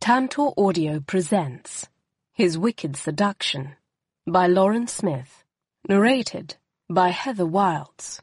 Tantor Audio presents His Wicked Seduction by Lauren Smith, narrated by Heather Wilds.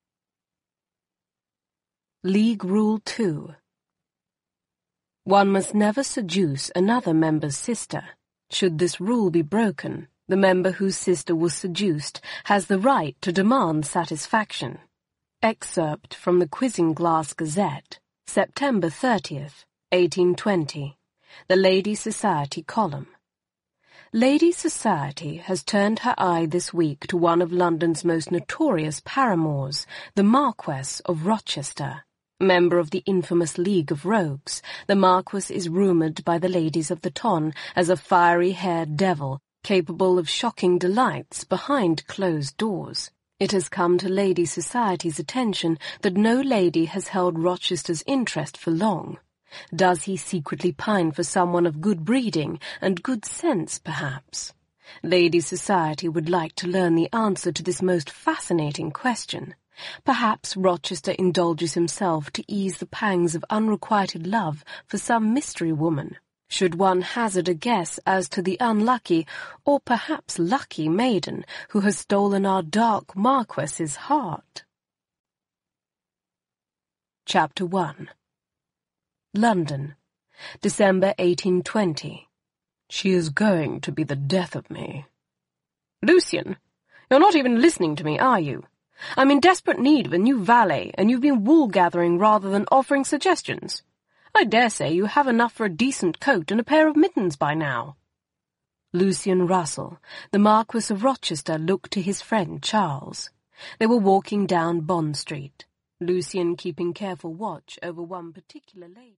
League Rule 2. One must never seduce another member's sister. Should this rule be broken, the member whose sister was seduced has the right to demand satisfaction. Excerpt from the Quizzing Glass Gazette, September 30th, 1820. The Ladies' Society column. Ladies' Society has turned her eye this week to one of London's most notorious paramours, the Marquess of Rochester. Member of the infamous League of Rogues, the Marquess is rumoured by the ladies of the ton as a fiery-haired devil capable of shocking delights behind closed doors. It has come to Ladies' Society's attention that no lady has held Rochester's interest for long. Does he secretly pine for someone of good breeding and good sense, perhaps? Ladies' Society would like to learn the answer to this most fascinating question. Perhaps Rochester indulges himself to ease the pangs of unrequited love for some mystery woman. Should one hazard a guess as to the unlucky, or perhaps lucky maiden who has stolen our dark Marquess's heart? Chapter 1. London, December 1820. She is going to be the death of me. Lucian, you're not even listening to me, are you? I'm in desperate need of a new valet, and you've been wool-gathering rather than offering suggestions. I dare say you have enough for a decent coat and a pair of mittens by now. Lucian Russell, the Marquess of Rochester, looked to his friend Charles. They were walking down Bond Street, Lucian keeping careful watch over one particular lady.